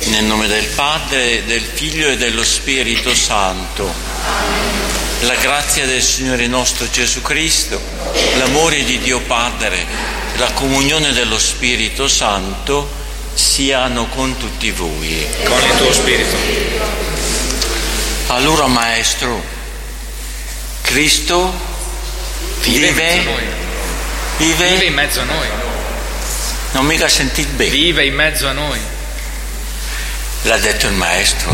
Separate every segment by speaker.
Speaker 1: Nel nome del Padre, del Figlio e dello Spirito Santo. La grazia del Signore nostro Gesù Cristo, l'amore di Dio Padre, la comunione dello Spirito Santo siano con tutti voi.
Speaker 2: Con il tuo spirito.
Speaker 1: Allora, Maestro, Cristo vive
Speaker 2: in mezzo a noi.
Speaker 1: Non mica sentite bene.
Speaker 2: Vive in mezzo a noi.
Speaker 1: L'ha detto il Maestro,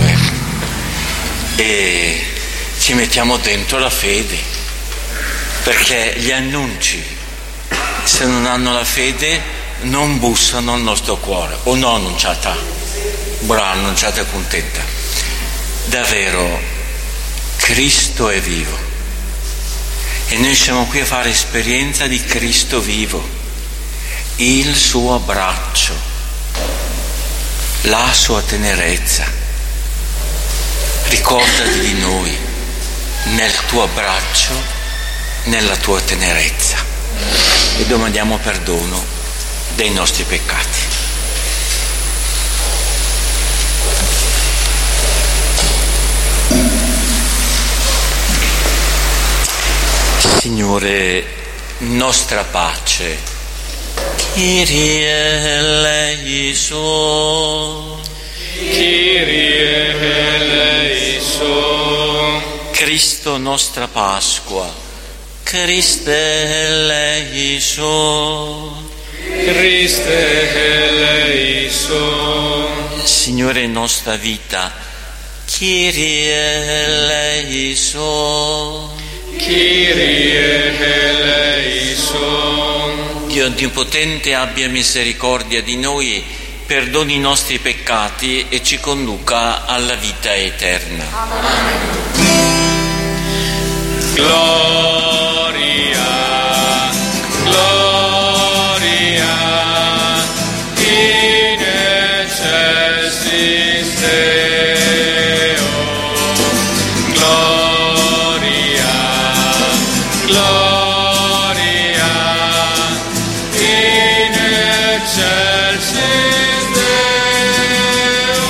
Speaker 1: e ci mettiamo dentro la fede, perché gli annunci, se non hanno la fede, non bussano al nostro cuore. O no, annunciata, brava, annunciata e contenta. Davvero, Cristo è vivo e noi siamo qui a fare esperienza di Cristo vivo, il suo abbraccio, la sua tenerezza. Ricordati di noi nel tuo abbraccio, nella tua tenerezza, e domandiamo perdono dei nostri peccati. Signore, nostra pace, Kyrie eleison,
Speaker 2: Kyrie eleison.
Speaker 1: Cristo nostra Pasqua, Christe eleison,
Speaker 2: Christe eleison.
Speaker 1: Signore nostra vita, Kyrie eleison,
Speaker 2: Kyrie eleison.
Speaker 1: Dio Onnipotente abbia misericordia di noi, perdoni i nostri peccati e ci conduca alla vita eterna.
Speaker 2: Amen. Gloria, gloria, in excelsis Deo. Gloria, gloria, in excelsis Deo.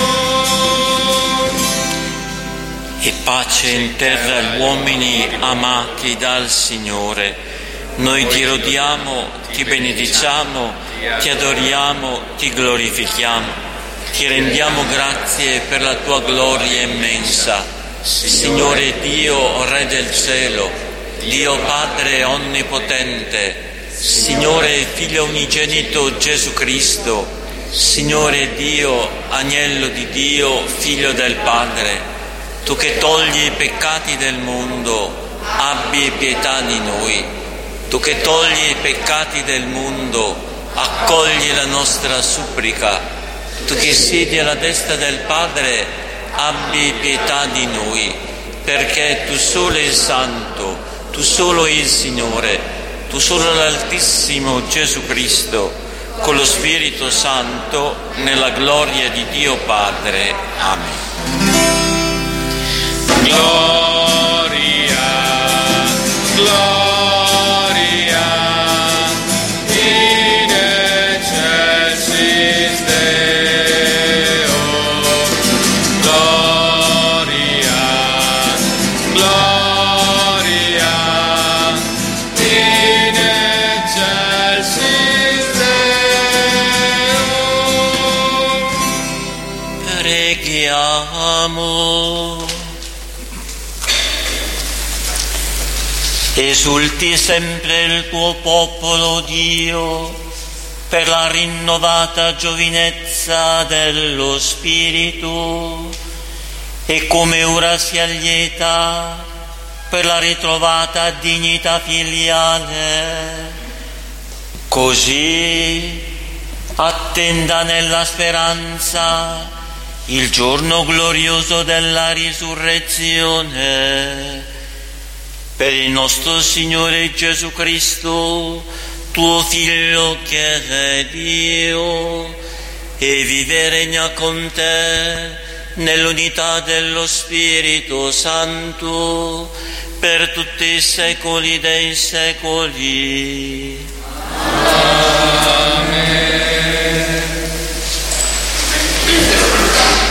Speaker 1: E pace in terra agli uomini amati dal Signore. Noi ti lodiamo, ti benediciamo, ti adoriamo, ti glorifichiamo, ti rendiamo grazie per la tua gloria immensa. Signore Dio, Re del cielo, Dio Padre onnipotente, Signore Figlio unigenito Gesù Cristo, Signore Dio, Agnello di Dio, Figlio del Padre, tu che togli i peccati del mondo, abbi pietà di noi. Tu che togli i peccati del mondo, accogli la nostra supplica. Tu che siedi alla destra del Padre, abbi pietà di noi, perché tu solo il Santo, tu solo il Signore, tu solo l'Altissimo Gesù Cristo, con lo Spirito Santo, nella gloria di Dio Padre. Amen.
Speaker 2: Gloria, gloria, in excelsis Deo. Gloria, gloria, in excelsis Deo.
Speaker 1: Preghiamo. Esulti sempre il tuo popolo, Dio, per la rinnovata giovinezza dello Spirito, e come ora si allieta per la ritrovata dignità filiale, così attenda nella speranza il giorno glorioso della risurrezione. Per il nostro Signore Gesù Cristo, tuo Figlio che è Dio, e vive e regna con te nell'unità dello Spirito Santo per tutti i secoli dei secoli.
Speaker 2: Amen.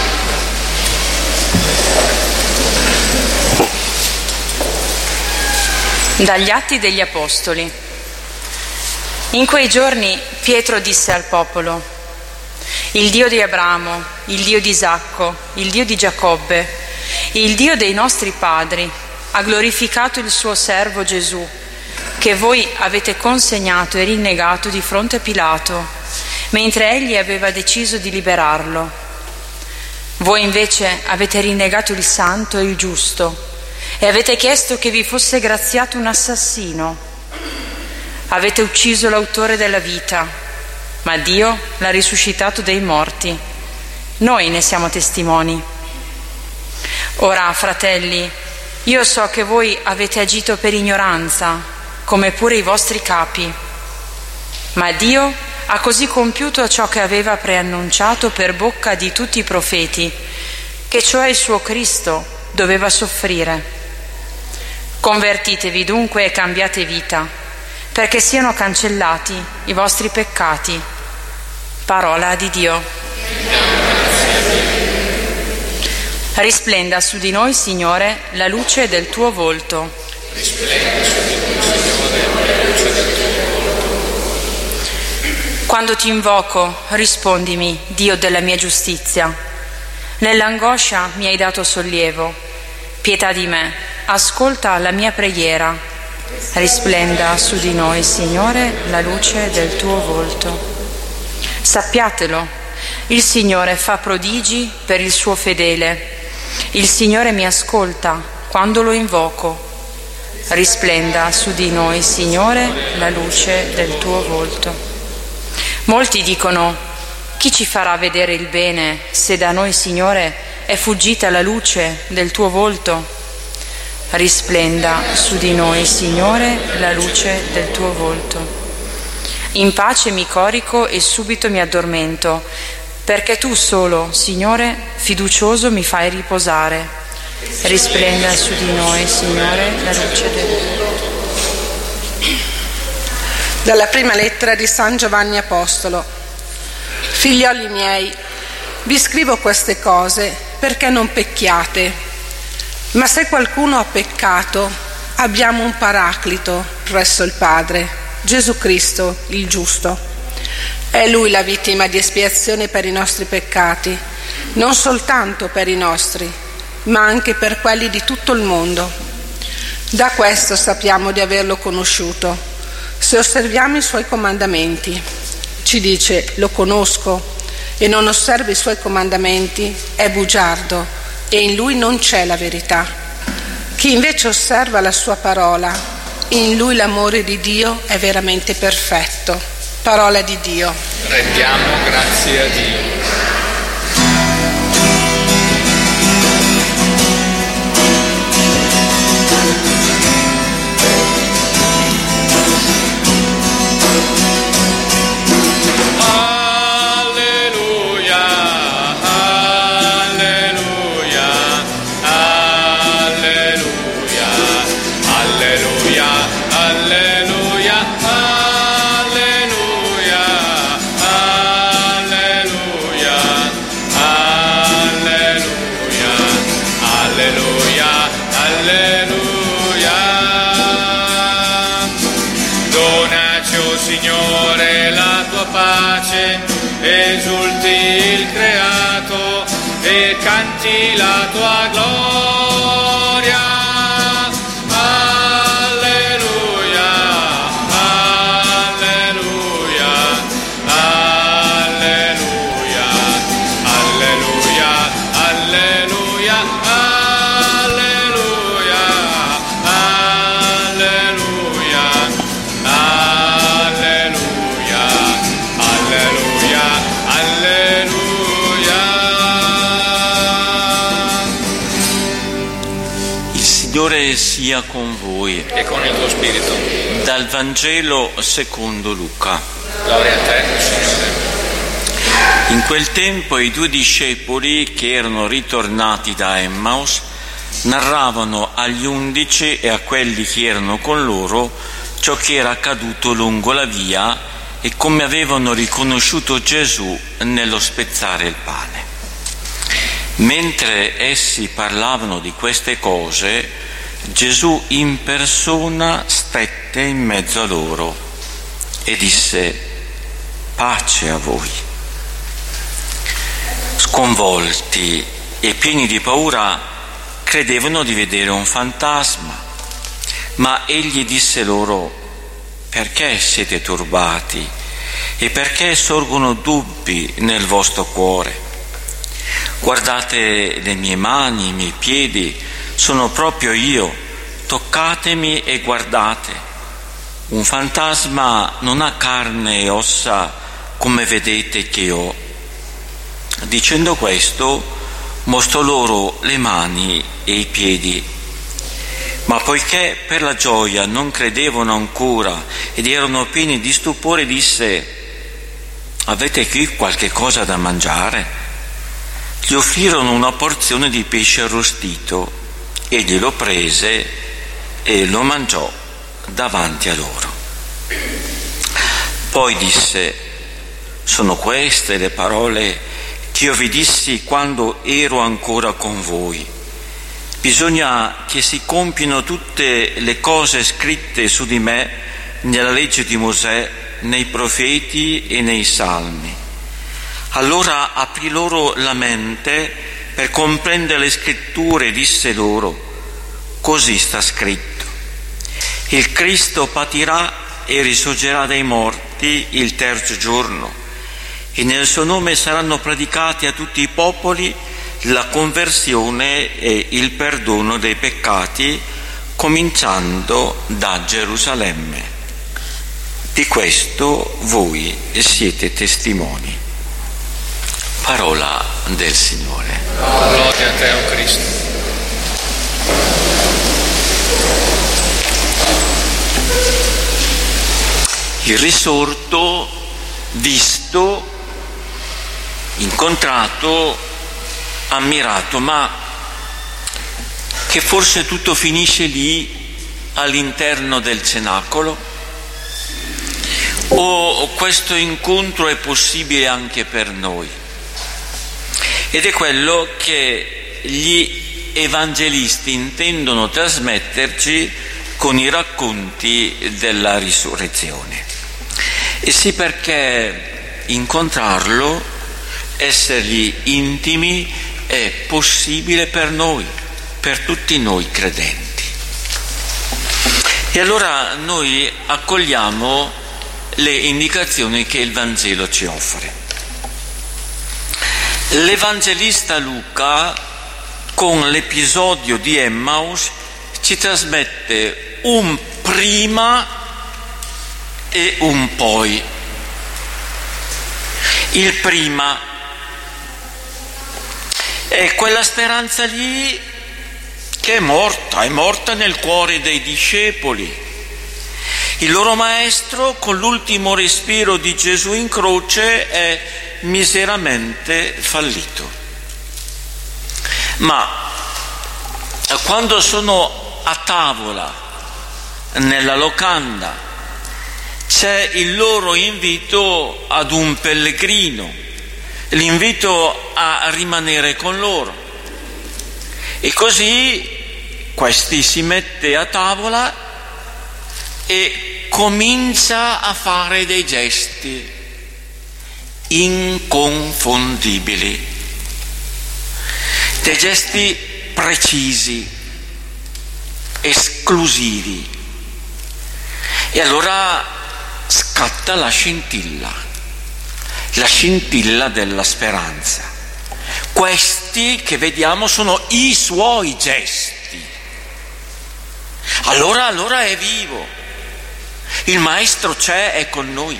Speaker 3: Dagli Atti degli Apostoli. In quei giorni Pietro disse al popolo: il Dio di Abramo, il Dio di Isacco, il Dio di Giacobbe, il Dio dei nostri padri ha glorificato il suo servo Gesù, che voi avete consegnato e rinnegato di fronte a Pilato, mentre egli aveva deciso di liberarlo. Voi invece avete rinnegato il santo e il giusto e avete chiesto che vi fosse graziato un assassino. Avete ucciso l'autore della vita, ma Dio l'ha risuscitato dai morti. Noi ne siamo testimoni. Ora, fratelli, io so che voi avete agito per ignoranza, come pure i vostri capi, ma Dio ha così compiuto ciò che aveva preannunciato per bocca di tutti i profeti, che cioè il suo Cristo doveva soffrire. Convertitevi dunque e cambiate vita, perché siano cancellati i vostri peccati. Parola di Dio. Risplenda su di noi, Signore, la luce del tuo volto.
Speaker 2: Risplenda su di noi, Signore, la luce del tuo volto.
Speaker 3: Quando ti invoco, rispondimi, Dio della mia giustizia. Nell'angoscia mi hai dato sollievo. Pietà di me. Ascolta la mia preghiera. Risplenda su di noi, Signore, la luce del tuo volto. Sappiatelo, il Signore fa prodigi per il suo fedele. Il Signore mi ascolta quando lo invoco. Risplenda su di noi, Signore, la luce del tuo volto. Molti dicono: chi ci farà vedere il bene se da noi, Signore, è fuggita la luce del tuo volto? Risplenda su di noi, Signore, la luce del tuo volto. In pace mi corico e subito mi addormento, perché tu solo, Signore, fiducioso mi fai riposare. Risplenda su di noi, Signore, la luce del tuo volto.
Speaker 4: Dalla prima lettera di San Giovanni Apostolo. Figlioli miei, vi scrivo queste cose perché non pecchiate. Ma se qualcuno ha peccato, abbiamo un paraclito presso il Padre, Gesù Cristo, il giusto. È Lui la vittima di espiazione per i nostri peccati, non soltanto per i nostri, ma anche per quelli di tutto il mondo. Da questo sappiamo di averlo conosciuto, se osserviamo i Suoi comandamenti. Ci dice: lo conosco, e non osserva i Suoi comandamenti è bugiardo, e in lui non c'è la verità. Chi invece osserva la sua parola, in lui l'amore di Dio è veramente perfetto. Parola di Dio.
Speaker 2: Rendiamo grazie a Dio. Esulti il creato e canti la tua gloria. Alleluia, alleluia, alleluia, alleluia, alleluia, alleluia, alleluia, alleluia. Alleluia.
Speaker 1: Il Signore sia con voi.
Speaker 2: E con il tuo spirito.
Speaker 1: Dal Vangelo secondo Luca.
Speaker 2: Gloria a te, Signore.
Speaker 1: In quel tempo i 2 discepoli che erano ritornati da Emmaus narravano agli 11 e a quelli che erano con loro ciò che era accaduto lungo la via e come avevano riconosciuto Gesù nello spezzare il pane. Mentre essi parlavano di queste cose, Gesù in persona stette in mezzo a loro e disse: pace a voi. Sconvolti e pieni di paura, credevano di vedere un fantasma, ma egli disse loro: perché siete turbati e perché sorgono dubbi nel vostro cuore? Guardate le mie mani, i miei piedi, sono proprio io, toccatemi e guardate. Un fantasma non ha carne e ossa come vedete che ho. Dicendo questo, mostrò loro le mani e i piedi. Ma poiché per la gioia non credevano ancora ed erano pieni di stupore, disse: avete qui qualche cosa da mangiare? Gli offrirono una porzione di pesce arrostito, egli lo prese e lo mangiò davanti a loro. Poi disse: sono queste le parole che io vi dissi quando ero ancora con voi. Bisogna che si compino tutte le cose scritte su di me nella legge di Mosè, nei profeti e nei salmi. Allora aprì loro la mente per comprendere le scritture e disse loro: così sta scritto, il Cristo patirà e risorgerà dai morti il terzo giorno, e nel suo nome saranno predicati a tutti i popoli la conversione e il perdono dei peccati, cominciando da Gerusalemme. Di questo voi siete testimoni. Parola del Signore.
Speaker 2: Gloria a te, o Cristo.
Speaker 1: Il risorto, visto, incontrato, ammirato, ma che forse tutto finisce lì all'interno del cenacolo? O questo incontro è possibile anche per noi? Ed è quello che gli evangelisti intendono trasmetterci con i racconti della risurrezione. E sì, perché incontrarlo, essergli intimi, è possibile per noi, per tutti noi credenti. E allora noi accogliamo le indicazioni che il Vangelo ci offre. L'Evangelista Luca, con l'episodio di Emmaus, ci trasmette un prima e un poi. Il prima è quella speranza lì che è morta nel cuore dei discepoli. Il loro maestro, con l'ultimo respiro di Gesù in croce, è miseramente fallito. Ma quando sono a tavola nella locanda, c'è il loro invito ad un pellegrino, l'invito a rimanere con loro. E così questi si mette a tavola e comincia a fare dei gesti inconfondibili, dei gesti precisi, esclusivi. E allora scatta la scintilla della speranza. Questi che vediamo sono i suoi gesti. Allora è vivo, il Maestro c'è, è con noi.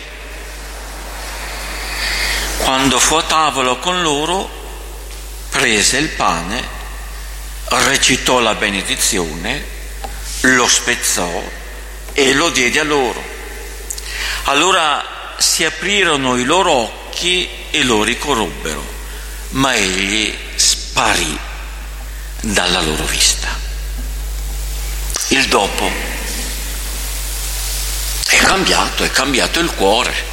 Speaker 1: Quando fu a tavola con loro, prese il pane, recitò la benedizione, lo spezzò e lo diede a loro. Allora si aprirono i loro occhi e lo riconobbero, ma egli sparì dalla loro vista. Il dopo è cambiato il cuore.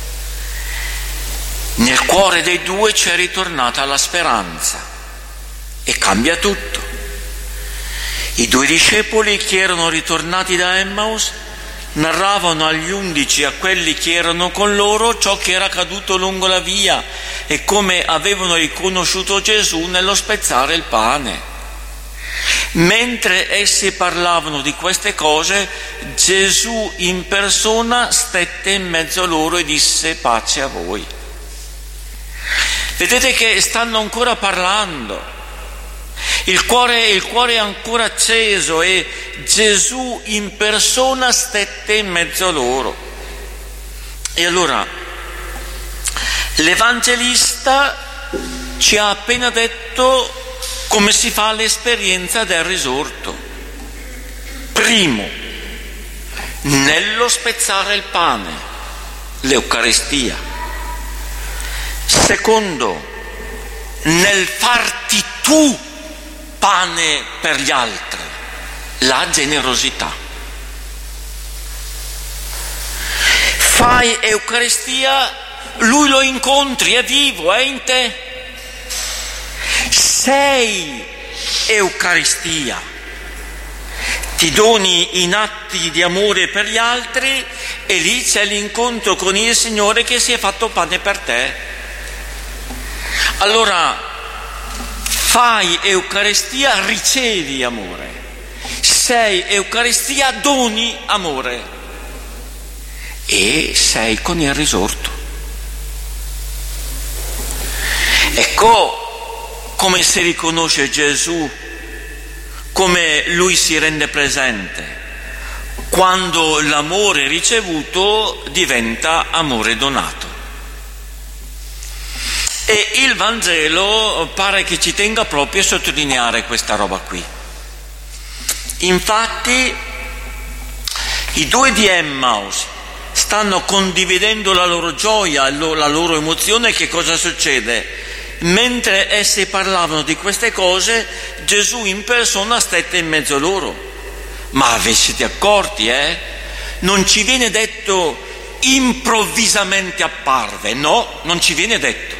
Speaker 1: Nel cuore dei due c'è ritornata la speranza e cambia tutto. I 2 discepoli che erano ritornati da Emmaus narravano agli 11 e a quelli che erano con loro ciò che era accaduto lungo la via e come avevano riconosciuto Gesù nello spezzare il pane. Mentre essi parlavano di queste cose, Gesù in persona stette in mezzo a loro e disse: pace a voi. Vedete che stanno ancora parlando. Il cuore è ancora acceso e Gesù in persona stette in mezzo a loro. E allora l'Evangelista ci ha appena detto come si fa l'esperienza del risorto. Primo, nello spezzare il pane, l'Eucaristia. Secondo, nel farti tu pane per gli altri, la generosità. Fai Eucaristia, lui lo incontri, è vivo, è in te. Sei Eucaristia, ti doni in atti di amore per gli altri e lì c'è l'incontro con il Signore che si è fatto pane per te. Allora, fai Eucaristia, ricevi amore. Sei Eucaristia, doni amore. E sei con il risorto. Ecco come si riconosce Gesù, come lui si rende presente, quando l'amore ricevuto diventa amore donato. E il Vangelo pare che ci tenga proprio a sottolineare questa roba qui. Infatti i 2 di Emmaus stanno condividendo la loro gioia, la loro emozione. Che cosa succede? Mentre essi parlavano di queste cose, Gesù in persona stette in mezzo a loro. Ma vi siete accorti, Non ci viene detto improvvisamente apparve, no, non ci viene detto.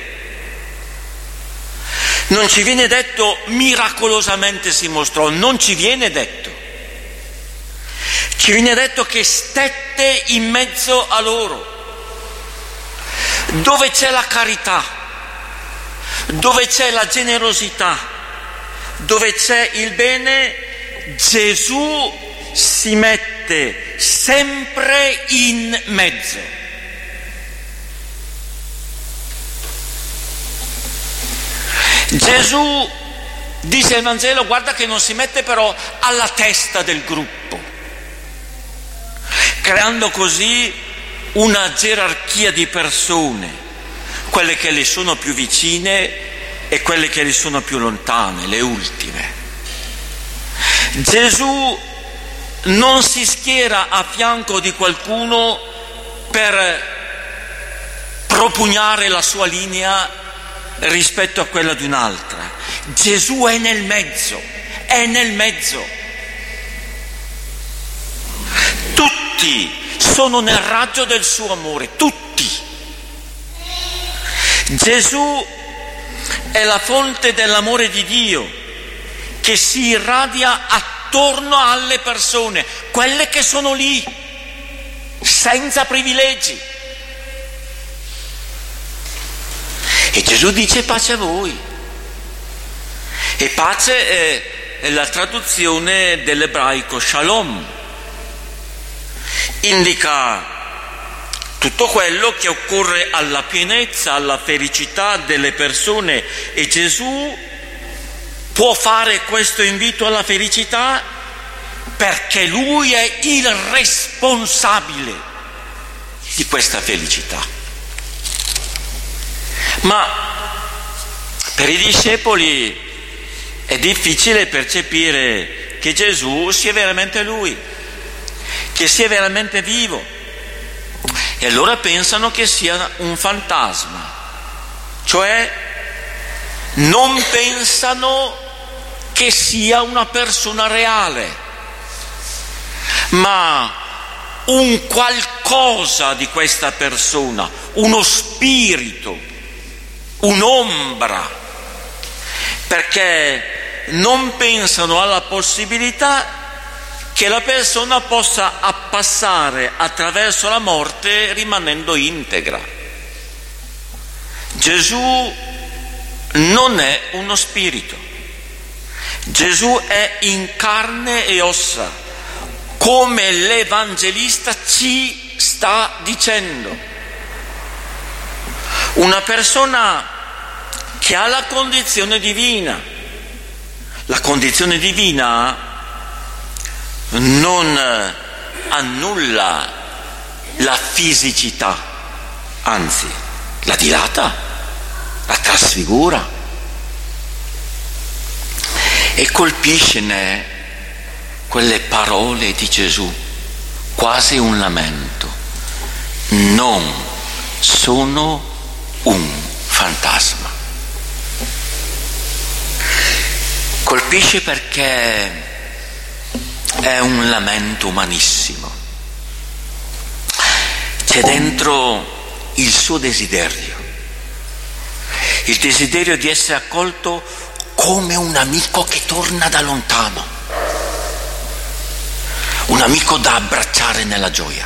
Speaker 1: Non ci viene detto miracolosamente si mostrò, non ci viene detto. Ci viene detto che stette in mezzo a loro. Dove c'è la carità, dove c'è la generosità, dove c'è il bene, Gesù si mette sempre in mezzo. Gesù, dice il Vangelo, guarda che non si mette però alla testa del gruppo, creando così una gerarchia di persone, quelle che le sono più vicine e quelle che le sono più lontane, le ultime. Gesù non si schiera a fianco di qualcuno per propugnare la sua linea rispetto a quella di un'altra. Gesù è nel mezzo, è nel mezzo. Tutti sono nel raggio del suo amore, tutti. Gesù è la fonte dell'amore di Dio che si irradia attorno alle persone, quelle che sono lì, senza privilegi. E Gesù dice pace a voi. E pace è la traduzione dell'ebraico shalom. Indica tutto quello che occorre alla pienezza, alla felicità delle persone, e Gesù può fare questo invito alla felicità perché Lui è il responsabile di questa felicità. Ma per i discepoli è difficile percepire che Gesù sia veramente Lui, che sia veramente vivo, e allora pensano che sia un fantasma, cioè non pensano che sia una persona reale, ma un qualcosa di questa persona, uno spirito, un'ombra, perché non pensano alla possibilità che la persona possa passare attraverso la morte rimanendo integra. Gesù non è uno spirito, Gesù è in carne e ossa, come l'Evangelista ci sta dicendo. Una persona che ha la condizione divina. La condizione divina non annulla la fisicità, anzi la dilata, la trasfigura e colpisce quelle parole di Gesù, quasi un lamento: non sono un fantasma. Colpisce perché è un lamento umanissimo. C'è dentro il suo desiderio, il desiderio di essere accolto come un amico che torna da lontano, un amico da abbracciare nella gioia.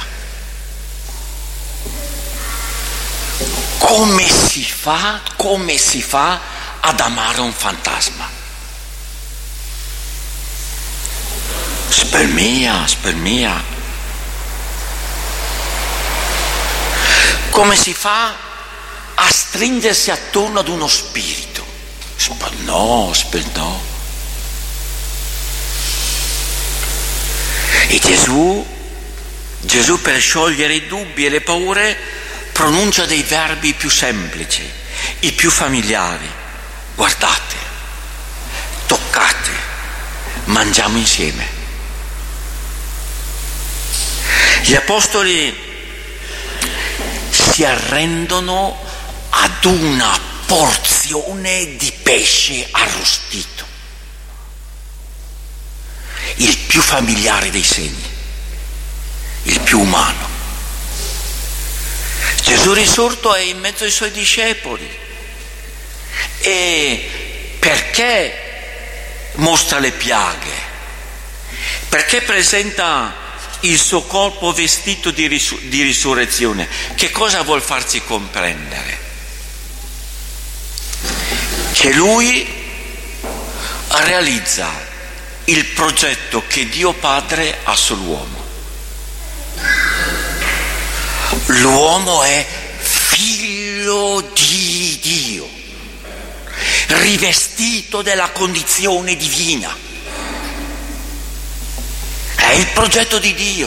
Speaker 1: Come si fa ad amare un fantasma? Spermia. Come si fa a stringersi attorno ad uno spirito? No. E Gesù per sciogliere i dubbi e le paure pronuncia dei verbi più semplici, i più familiari. Guardate, toccate, mangiamo insieme. Gli apostoli si arrendono ad una porzione di pesce arrostito, il più familiare dei segni, il più umano. Gesù risorto è in mezzo ai suoi discepoli. E perché mostra le piaghe? Perché presenta il suo corpo vestito di risurrezione? Che cosa vuol farci comprendere? Che lui realizza il progetto che Dio Padre ha sull'uomo. L'uomo è figlio di Dio, rivestito della condizione divina. È il progetto di Dio.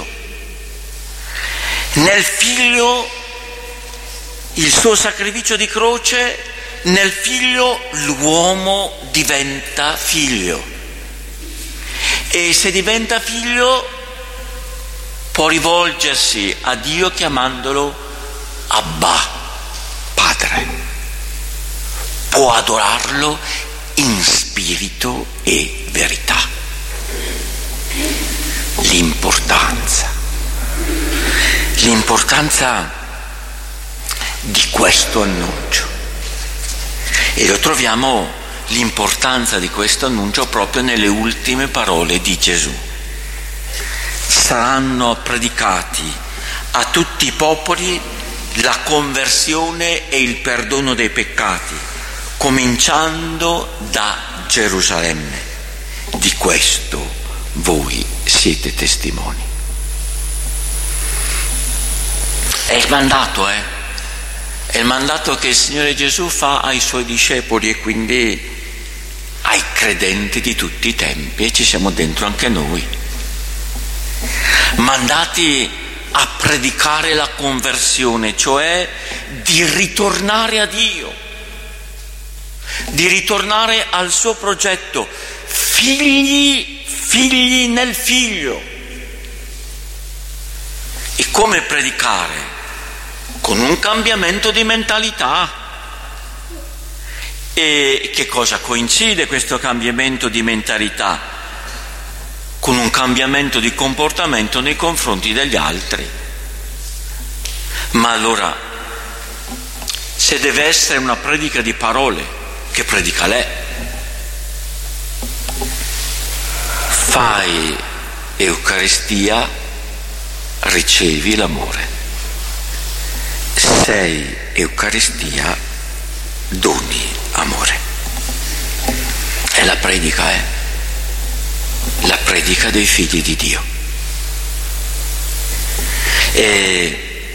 Speaker 1: Nel figlio, il suo sacrificio di croce, nel figlio l'uomo diventa figlio. E se diventa figlio può rivolgersi a Dio chiamandolo Abba, Padre. Può adorarlo in spirito e verità. L'importanza di questo annuncio. E lo troviamo, l'importanza di questo annuncio, proprio nelle ultime parole di Gesù. Saranno predicati a tutti i popoli la conversione e il perdono dei peccati, cominciando da Gerusalemme. Di questo voi siete testimoni. È il mandato, È il mandato che il Signore Gesù fa ai Suoi discepoli e quindi ai credenti di tutti i tempi, e ci siamo dentro anche noi. Mandati a predicare la conversione, cioè di ritornare a Dio, di ritornare al suo progetto, figli nel figlio. E come predicare? Con un cambiamento di mentalità. E che cosa coincide questo cambiamento di mentalità? Con un cambiamento di comportamento nei confronti degli altri. Ma allora, se deve essere una predica di parole, che predica lei? fai Eucaristia, ricevi l'amore. Sei Eucaristia, doni amore. È la predica, la predica dei figli di Dio. E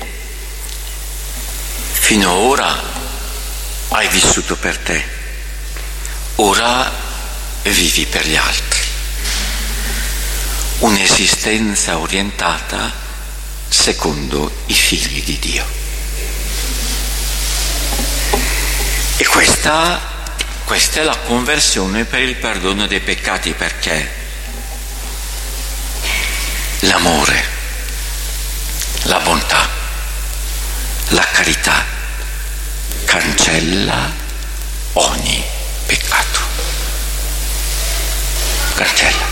Speaker 1: fino ad ora hai vissuto per te, ora vivi per gli altri. Un'esistenza orientata secondo i figli di Dio. E questa è la conversione per il perdono dei peccati, perché l'amore, la bontà, la carità cancella ogni peccato. Cancella.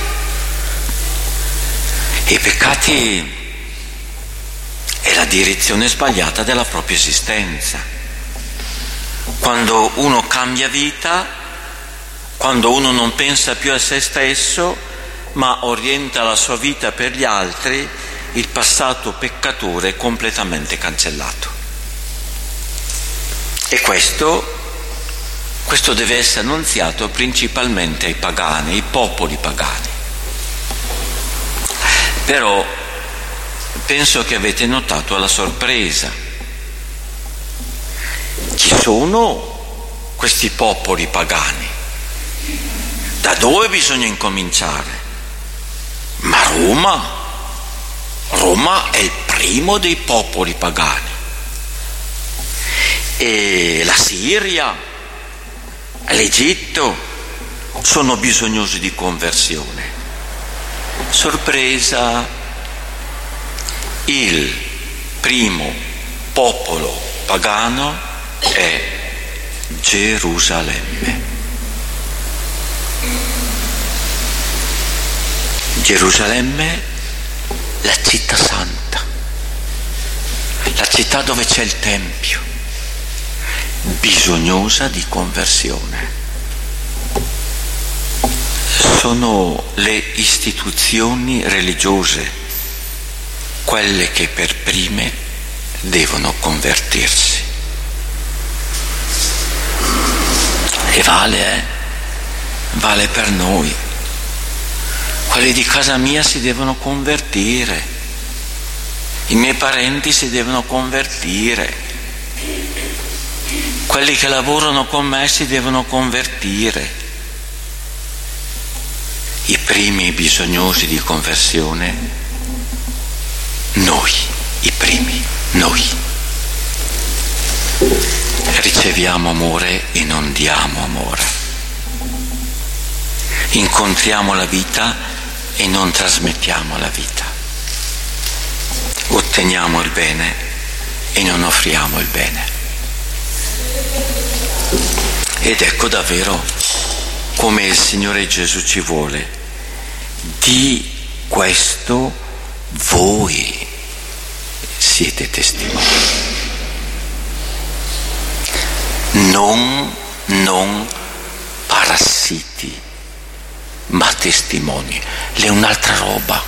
Speaker 1: I peccati è la direzione sbagliata della propria esistenza. Quando uno cambia vita, quando uno non pensa più a se stesso, ma orienta la sua vita per gli altri, il passato peccatore è completamente cancellato. E questo deve essere annunziato principalmente ai pagani, ai popoli pagani. Però penso che avete notato la sorpresa. Chi sono questi popoli pagani? Da dove bisogna incominciare? Ma Roma è il primo dei popoli pagani. E la Siria, l'Egitto sono bisognosi di conversione. Sorpresa, il primo popolo pagano è Gerusalemme. Gerusalemme, la città santa, la città dove c'è il Tempio, bisognosa di conversione. Sono le istituzioni religiose quelle che per prime devono convertirsi. E vale per noi. Quelli di casa mia si devono convertire, i miei parenti si devono convertire, quelli che lavorano con me si devono convertire. I primi bisognosi di conversione, noi, i primi, noi. Riceviamo amore e non diamo amore. Incontriamo la vita e non trasmettiamo la vita. Otteniamo il bene e non offriamo il bene. Ed ecco davvero come il Signore Gesù ci vuole. Di questo voi siete testimoni. Non parassiti, ma testimoni. È un'altra roba.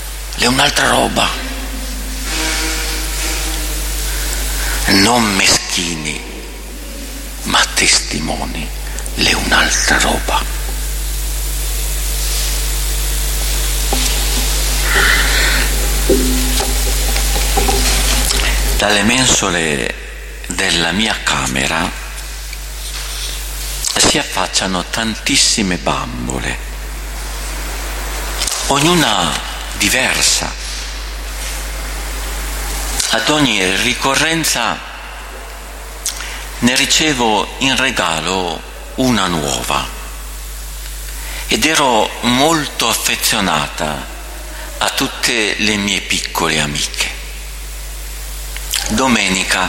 Speaker 1: Non meschini, ma testimoni. È un'altra roba. Dalle mensole della mia camera si affacciano tantissime bambole, ognuna diversa. Ad ogni ricorrenza ne ricevo in regalo una nuova ed ero molto affezionata a tutte le mie piccole amiche. Domenica,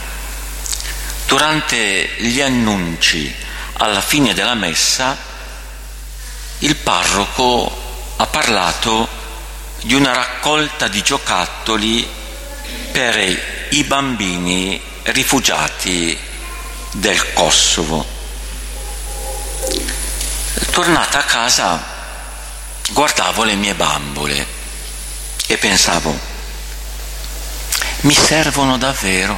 Speaker 1: durante gli annunci alla fine della messa, il parroco ha parlato di una raccolta di giocattoli per i bambini rifugiati del Kosovo. Tornata a casa guardavo le mie bambole e pensavo, mi servono davvero?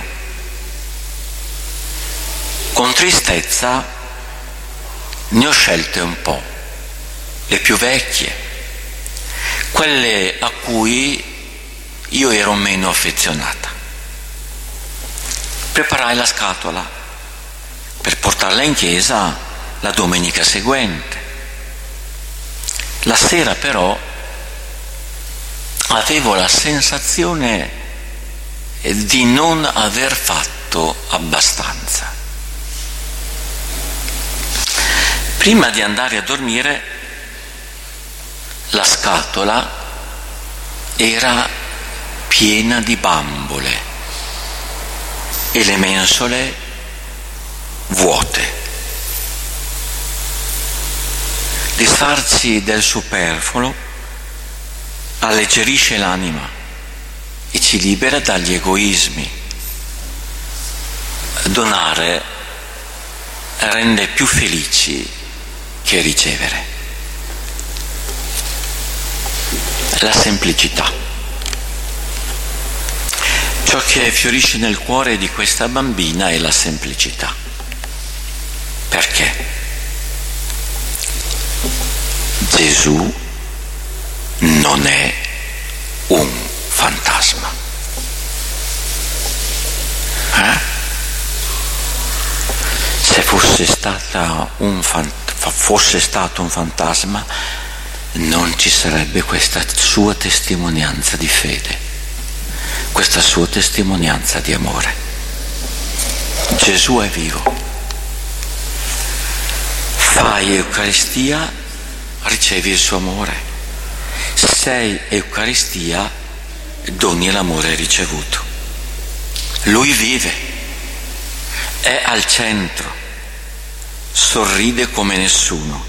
Speaker 1: Con tristezza ne ho scelte un po', le più vecchie, quelle a cui io ero meno affezionata. Preparai la scatola per portarla in chiesa la domenica seguente. La sera però avevo la sensazione di non aver fatto abbastanza. Prima di andare a dormire, la scatola era piena di bambole e le mensole vuote. Disfarsi del superfluo alleggerisce l'anima e ci libera dagli egoismi. Donare rende più felici che ricevere. La semplicità. Ciò che fiorisce nel cuore di questa bambina è la semplicità. Perché? Gesù non è un fantasma. Se fosse stato un fantasma, non ci sarebbe questa sua testimonianza di fede, questa sua testimonianza di amore. Gesù è vivo. Fai Eucaristia, ricevi il suo amore. Sei Eucaristia, doni l'amore ricevuto. Lui vive, è al centro, sorride come nessuno.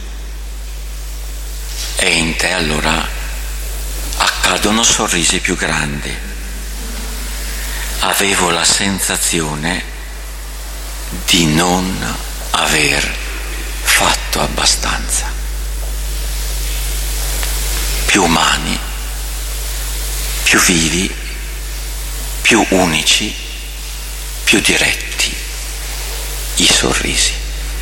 Speaker 1: E in te allora accadono sorrisi più grandi. Avevo la sensazione di non aver fatto abbastanza. Più umani, più vivi, più unici, più diretti i sorrisi.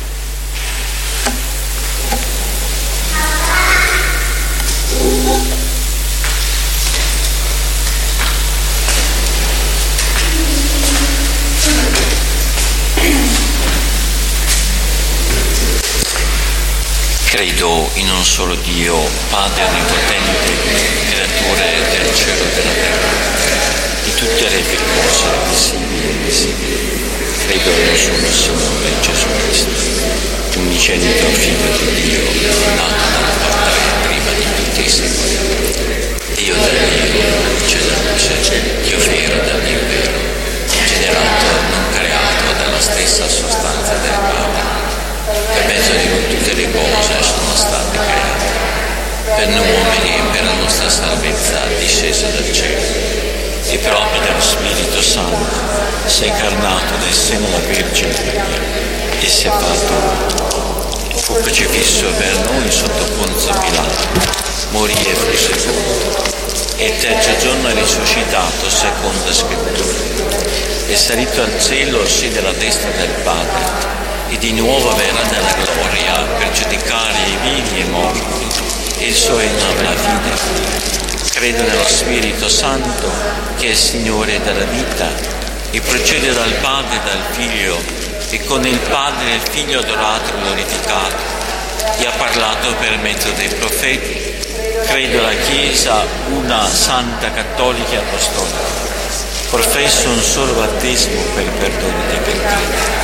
Speaker 1: Credo in un solo Dio, Padre onnipotente, creatore del cielo e della terra, di tutte le cose visibili e invisibili. Credo in un solo Signore Gesù Cristo, unigenito Figlio di Dio, nato dal Padre prima di tutti i secoli. Dio da Dio, luce da luce, Dio vero da Dio vero, generato, non creato, dalla stessa sostanza del Padre. Per mezzo di cui tutte le cose sono state create, per noi uomini e per la nostra salvezza disceso dal cielo, e per opera dello Spirito Santo si è incarnato nel seno della Vergine Maria e si è fatto uomo. Fu crocifisso per noi sotto Ponzio Pilato, morì e fu sepolto, e il terzo giorno è risuscitato secondo la Scrittura, è salito al cielo sì della destra del Padre, e di nuovo verrà nella gloria per giudicare i vivi e i morti, e il suo regno avrà fine. Credo nello Spirito Santo, che è il Signore della vita, e procede dal Padre e dal Figlio, e con il Padre e il Figlio adorato e glorificato, e ha parlato per mezzo dei profeti. Credo alla Chiesa, una santa, cattolica e apostolica. Professo un solo battesimo per il perdono dei peccati.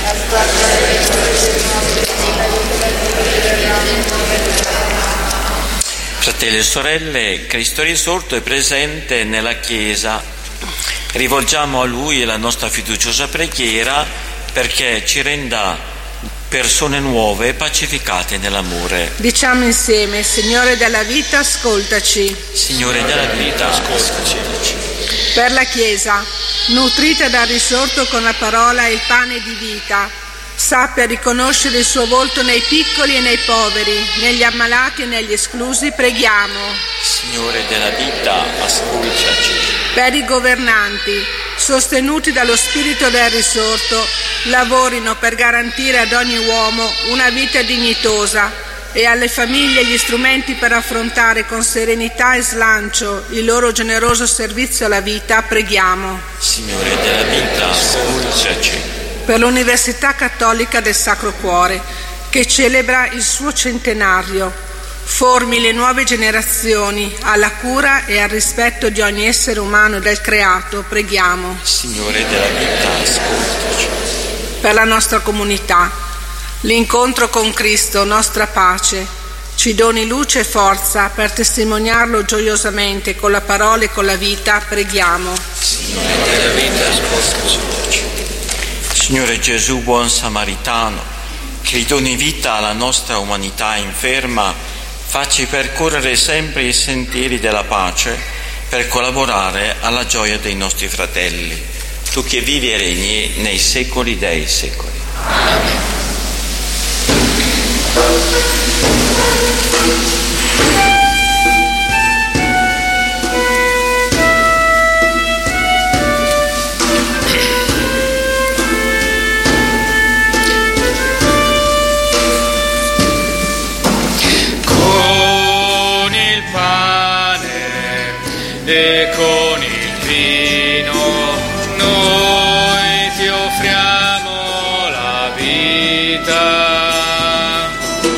Speaker 1: Fratelli e sorelle, Cristo risorto è presente nella Chiesa. Rivolgiamo a Lui la nostra fiduciosa preghiera perché ci renda persone nuove e pacificate nell'amore.
Speaker 4: Diciamo insieme: Signore della vita, ascoltaci.
Speaker 1: Signore della vita, ascoltaci.
Speaker 4: Per la Chiesa, nutrita dal risorto con la parola e il pane di vita, sappia riconoscere il suo volto nei piccoli e nei poveri, negli ammalati e negli esclusi, preghiamo.
Speaker 1: Signore della vita, ascoltaci.
Speaker 4: Per i governanti, sostenuti dallo spirito del risorto, lavorino per garantire ad ogni uomo una vita dignitosa e alle famiglie gli strumenti per affrontare con serenità e slancio il loro generoso servizio alla vita, preghiamo.
Speaker 1: Signore della vita, ascoltaci.
Speaker 4: Per l'Università Cattolica del Sacro Cuore, che celebra il suo centenario, formi le nuove generazioni alla cura e al rispetto di ogni essere umano e del creato, preghiamo.
Speaker 1: Signore della vita, ascoltaci.
Speaker 4: Per la nostra comunità, l'incontro con Cristo, nostra pace, ci doni luce e forza per testimoniarlo gioiosamente con la parola e con la vita, preghiamo.
Speaker 1: Signore della vita, ascoltaci. Signore Gesù, buon samaritano, che doni vita alla nostra umanità inferma, facci percorrere sempre i sentieri della pace per collaborare alla gioia dei nostri fratelli. Tu che vivi e regni nei secoli dei secoli. Amen.
Speaker 2: E con il vino noi ti offriamo la vita.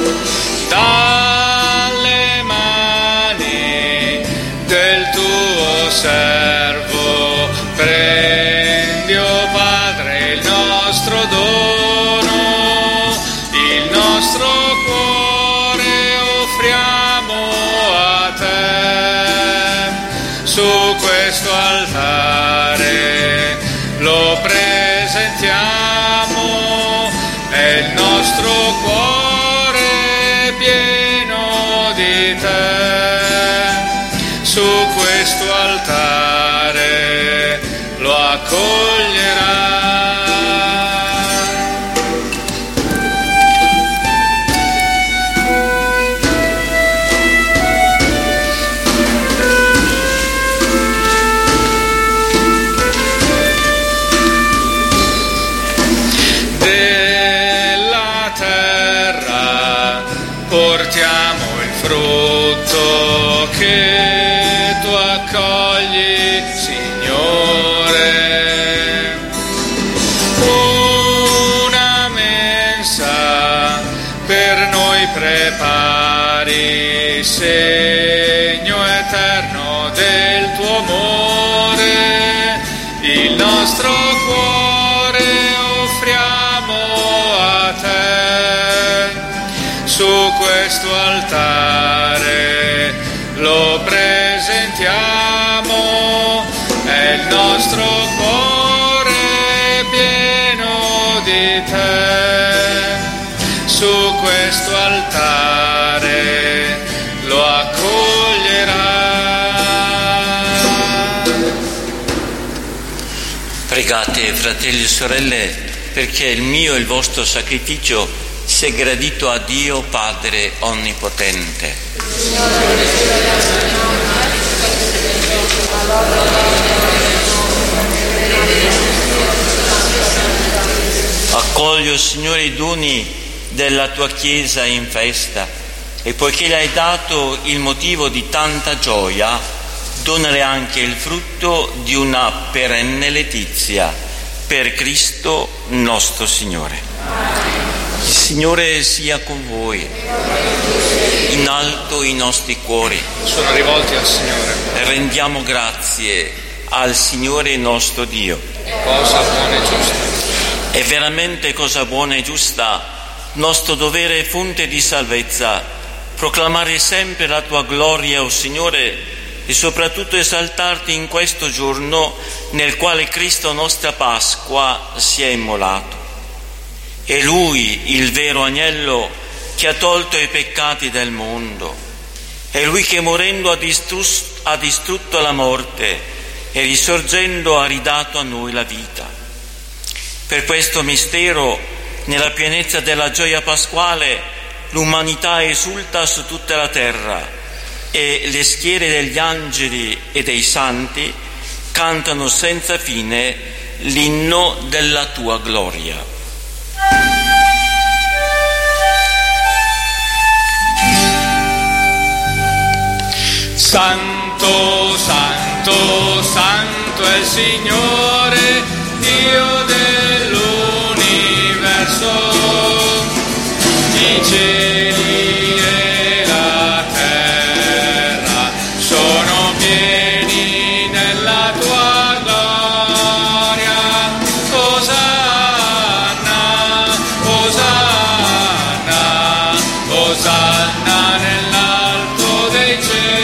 Speaker 2: Dalle mani del tuo servo prendi, o Padre, il nostro dono, il nostro cuore offriamo a te. Su questo altare lo presentiamo, è il nostro cuore pieno di te. Su questo altare lo accoglierà. Portiamo il frutto che tu accogli, Signore. Una mensa per noi prepari, segno eterno del tuo amore. Il nostro cuore offriamo a te. Su questo altare lo presentiamo, è il nostro cuore pieno di te. Su questo altare lo accoglierà.
Speaker 1: Pregate, fratelli e sorelle, perché il mio e il vostro sacrificio sia gradito a Dio Padre Onnipotente. Accoglio, Signore, i doni della tua Chiesa in festa e poiché le hai dato il motivo di tanta gioia, donale anche il frutto di una perenne letizia per Cristo nostro Signore. Il Signore sia con voi. In alto i nostri cuori
Speaker 2: sono rivolti al Signore.
Speaker 1: Rendiamo grazie al Signore nostro Dio.
Speaker 2: Cosa buona e giusta.
Speaker 1: È veramente cosa buona e giusta, nostro dovere e fonte di salvezza, proclamare sempre la tua gloria, o Signore, e soprattutto esaltarti in questo giorno nel quale Cristo, nostra Pasqua, si è immolato. È Lui il vero agnello che ha tolto i peccati del mondo. È Lui che morendo ha distrutto la morte e risorgendo ha ridato a noi la vita. Per questo mistero nella pienezza della gioia pasquale, l'umanità esulta su tutta la terra e le schiere degli angeli e dei santi cantano senza fine l'inno della tua gloria.
Speaker 2: Santo, santo, santo è il Signore, Dio dell'universo, i cieli e la terra sono pieni nella tua gloria. Osanna, Osanna, Osanna nell'alto dei cieli.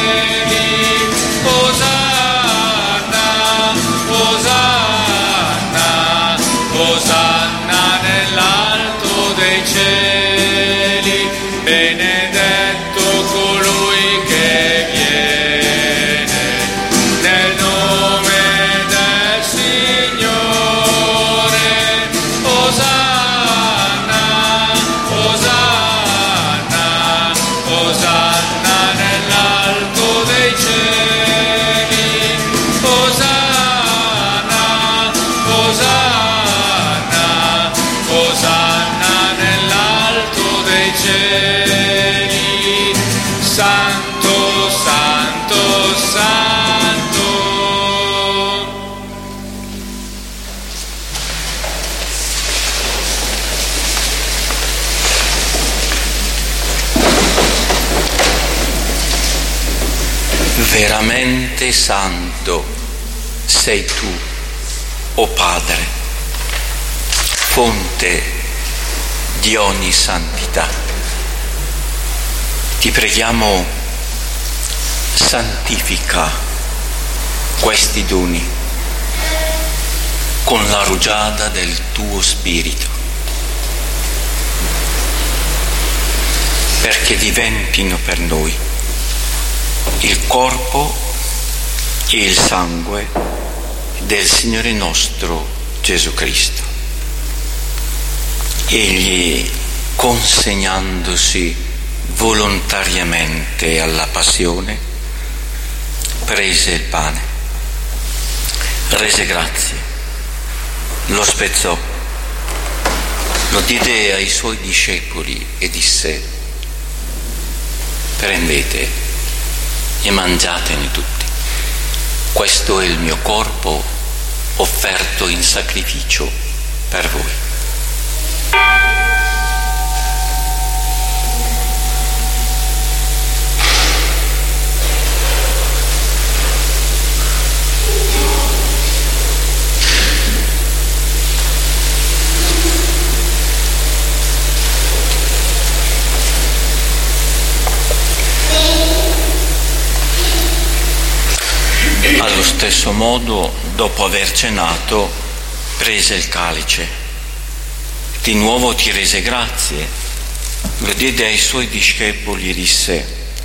Speaker 2: Osanna nell'alto dei cieli, benedetto colui che viene nel nome del Signore. Osanna, Osanna, Osanna nell'alto dei cieli. Osanna, Osanna, Osanna nell'alto dei cieli, santo, santo, santo.
Speaker 1: Veramente santo sei tu, o Padre, fonte di ogni santità. Ti preghiamo, santifica questi doni con la rugiada del tuo Spirito, perché diventino per noi il corpo e il sangue del Signore nostro Gesù Cristo. Egli, consegnandosi volontariamente alla passione, prese il pane, rese grazie, lo spezzò, lo diede ai suoi discepoli e disse: prendete e mangiatene tutti, questo è il mio corpo offerto in sacrificio per voi. Allo stesso modo, dopo aver cenato, prese il calice, di nuovo ti rese grazie, lo diede ai suoi discepoli e disse: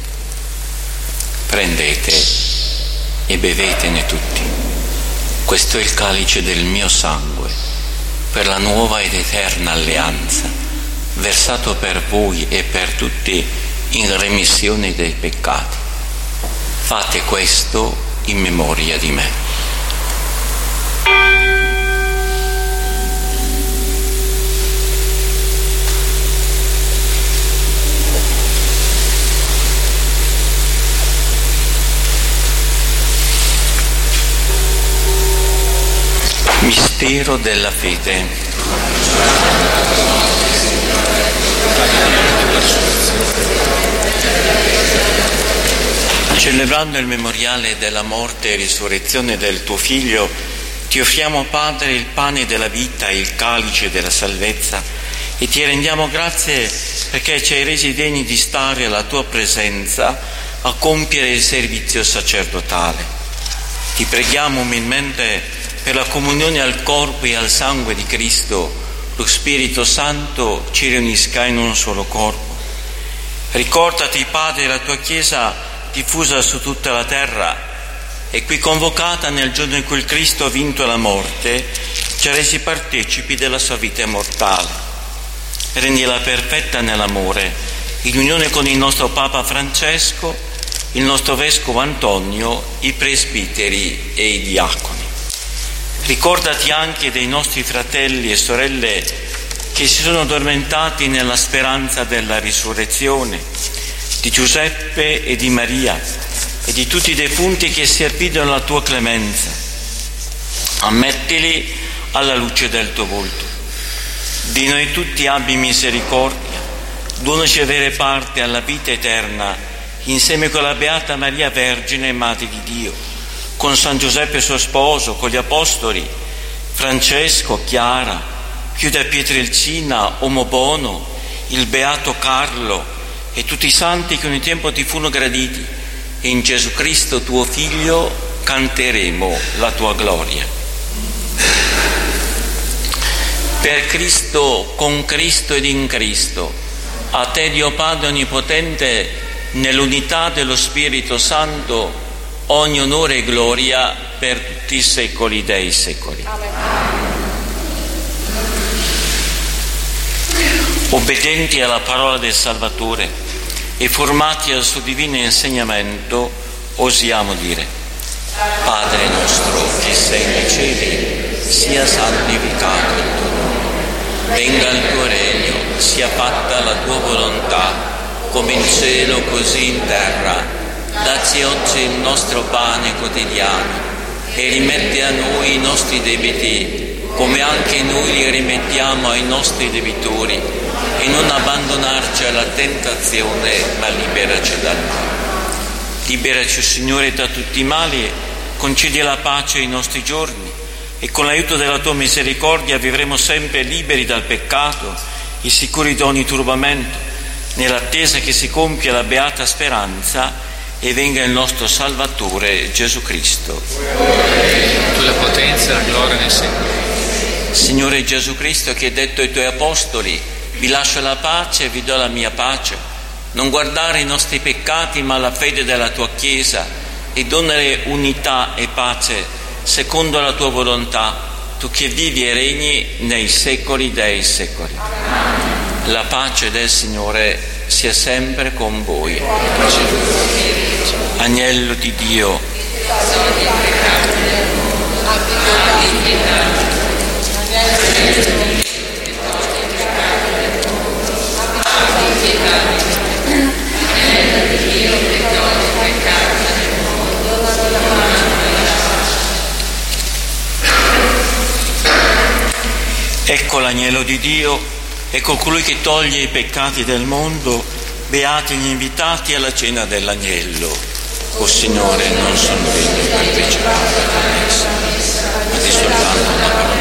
Speaker 1: prendete e bevetene tutti, questo è il calice del mio sangue, per la nuova ed eterna alleanza, versato per voi e per tutti in remissione dei peccati. Fate questo in memoria di me. Mistero della fede. Celebrando il memoriale della morte e risurrezione del tuo Figlio, ti offriamo, Padre, il pane della vita e il calice della salvezza, e ti rendiamo grazie perché ci hai resi degni di stare alla tua presenza a compiere il servizio sacerdotale. Ti preghiamo umilmente per la comunione al corpo e al sangue di Cristo, lo Spirito Santo ci riunisca in un solo corpo. Ricordati, Padre, della tua Chiesa diffusa su tutta la terra e qui convocata nel giorno in cui il Cristo ha vinto la morte, ci ha resi partecipi della sua vita immortale. rendila perfetta nell'amore, in unione con il nostro Papa Francesco, il nostro Vescovo Antonio, i presbiteri e i diaconi. Ricordati anche dei nostri fratelli e sorelle che si sono addormentati nella speranza della risurrezione, di Giuseppe e di Maria e di tutti i defunti che si affidano alla tua clemenza. Ammettili alla luce del tuo volto. Di noi tutti abbi misericordia, donaci avere parte alla vita eterna, insieme con la Beata Maria Vergine, Madre di Dio, con San Giuseppe suo sposo, con gli Apostoli, Francesco, Chiara, Chiuda Pietrelcina, Uomo Bono, il Beato Carlo e tutti i santi che ogni tempo ti furono graditi, e in Gesù Cristo tuo Figlio canteremo la tua gloria. Per Cristo, con Cristo ed in Cristo, a te Dio Padre Onnipotente, nell'unità dello Spirito Santo, ogni onore e gloria per tutti i secoli dei secoli. Amen. Obbedienti alla parola del Salvatore e formati al suo divino insegnamento, osiamo dire: Padre nostro che sei nei cieli, sia santificato il tuo nome. Venga il tuo regno, sia fatta la tua volontà, come in cielo così in terra. Dacci oggi il nostro pane quotidiano e rimetti a noi i nostri debiti, come anche noi li rimettiamo ai nostri debitori, e non abbandonarci alla tentazione, ma liberaci dal male. Liberaci, Signore, da tutti i mali, concedi la pace ai nostri giorni, e con l'aiuto della tua misericordia vivremo sempre liberi dal peccato e sicuri di ogni turbamento, nell'attesa che si compia la beata speranza e venga il nostro Salvatore Gesù Cristo.
Speaker 2: Tu la potenza e la gloria nei secoli.
Speaker 1: Signore Gesù Cristo, che hai detto ai tuoi apostoli: vi lascio la pace e vi do la mia pace, non guardare i nostri peccati ma la fede della tua Chiesa, e donare unità e pace secondo la tua volontà, tu che vivi e regni nei secoli dei secoli. La pace del Signore sia sempre con voi. Agnello di Dio, ecco l'agnello di Dio, ecco colui che toglie i peccati del mondo. Beati gli invitati alla cena dell'agnello. O Signore, non sono degno di partecipare alla messa, ma di soltanto una parola.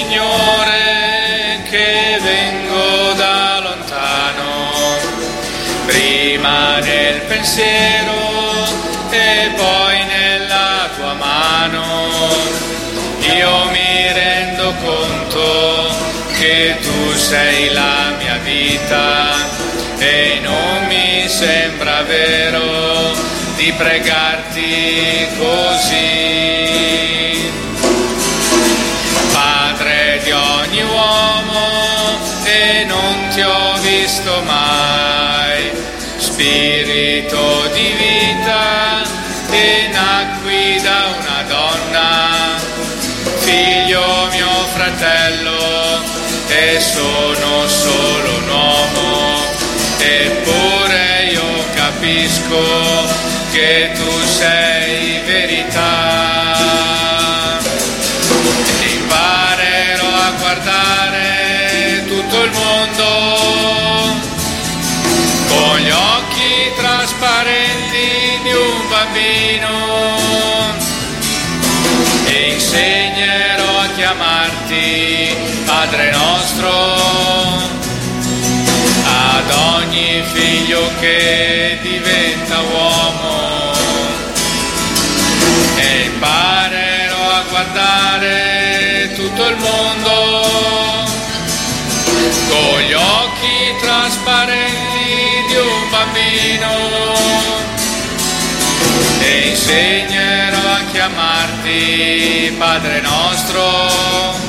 Speaker 2: Signore, che vengo da lontano, prima nel pensiero e poi nella tua mano. Io mi rendo conto che tu sei la mia vita e non mi sembra vero di pregarti così. Padre di ogni uomo e non ti ho visto mai, spirito di vita che nacqui da una donna, figlio mio fratello e sono solo un uomo, eppure io capisco che tu sei verità. Imparerò a guardare tutto il mondo con gli occhi trasparenti di un bambino e insegnerò a chiamarti Padre nostro ad ogni figlio che diventa uomo, e imparerò a guardare tutto il mondo con gli occhi trasparenti di un bambino e insegnerò a chiamarti Padre nostro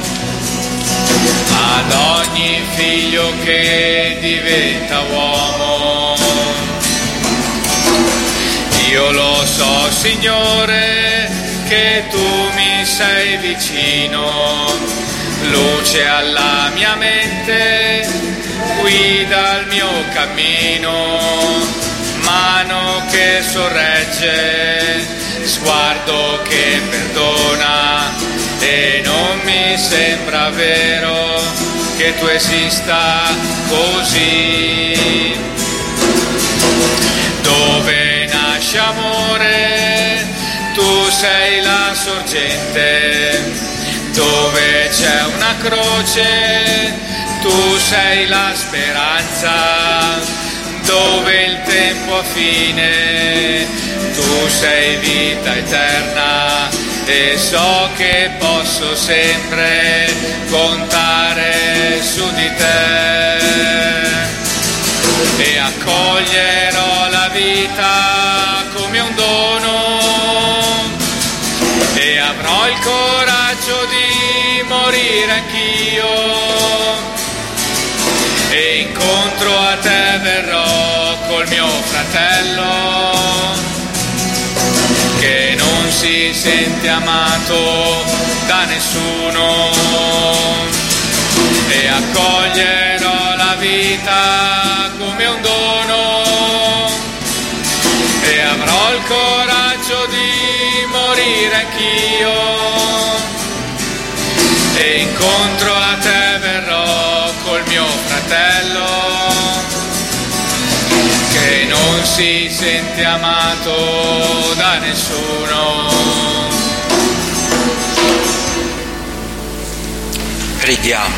Speaker 2: ad ogni figlio che diventa uomo. Io lo so, Signore, che tu mi sei vicino, luce alla mia mente, guida il mio cammino, mano che sorregge, sguardo che perdona, e non mi sembra vero che tu esista così. Dove nasce amore, tu sei la sorgente, dove c'è una croce, tu sei la speranza, dove il tempo ha fine, tu sei vita eterna, e so che posso sempre contare su di te, e accoglierò la vita come un dono, e avrò il coraggio di morire anch'io, e incontro a te verrò col mio fratello che non si sente amato da nessuno, e accoglierò la vita come un dono, e avrò il coraggio di morire anch'io, e incontro a te verrò col mio fratello che non si sente amato da nessuno.
Speaker 1: Preghiamo.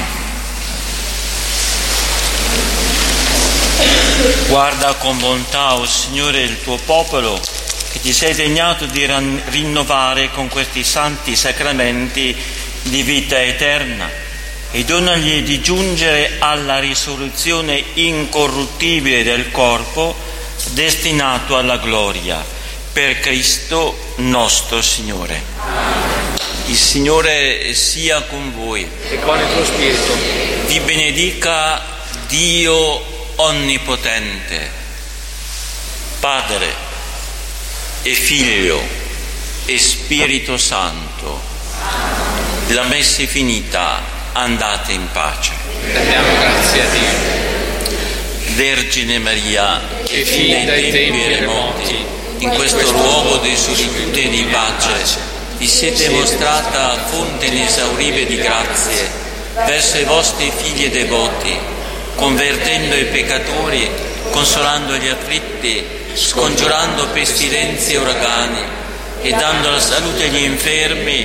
Speaker 1: Guarda con bontà, o Signore, il tuo popolo che ti sei degnato di rinnovare con questi santi sacramenti di vita eterna, e donagli di giungere alla risurrezione incorruttibile del corpo destinato alla gloria, per Cristo nostro Signore. Il Signore sia con voi
Speaker 2: E con il tuo spirito.
Speaker 1: vi benedica Dio Onnipotente, Padre e Figlio e Spirito Santo. La messa è finita, andate in pace.
Speaker 2: Rendiamo grazie a Dio.
Speaker 1: Vergine Maria,
Speaker 2: Che fin dai tempi remoti,
Speaker 1: in questo luogo di solitudine e di pace, vi siete mostrata fonte inesauribile di grazie verso i vostri figli devoti, convertendo i peccatori, consolando gli afflitti, scongiurando pestilenze e uragani, e dando la salute agli infermi,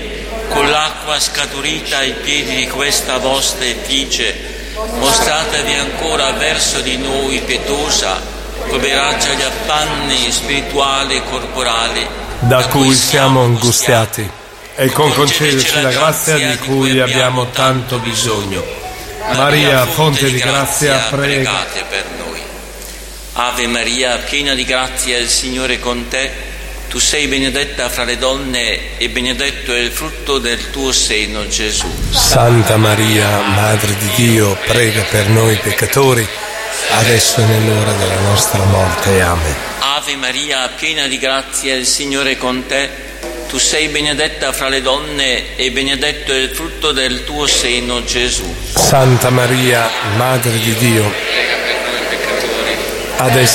Speaker 1: con l'acqua scaturita ai piedi di questa vostra effigie, mostratevi ancora verso di noi pietosa, come raggia gli affanni spirituali e corporali
Speaker 5: da cui siamo angustiati, e con concederci la grazia di cui abbiamo tanto bisogno. Maria, fonte di grazia,
Speaker 1: pregate per noi. Ave Maria, piena di grazia, il Signore è con te. Tu sei benedetta fra le donne e benedetto è il frutto del tuo seno, Gesù.
Speaker 5: Santa Maria, Madre di Dio, prega per noi peccatori, adesso e nell'ora della nostra morte. Amen.
Speaker 1: Ave Maria, piena di grazia, il Signore è con te. Tu sei benedetta fra le donne e benedetto è il frutto del tuo seno, Gesù.
Speaker 5: Santa Maria, Madre di Dio,
Speaker 2: prega per noi peccatori,
Speaker 5: adesso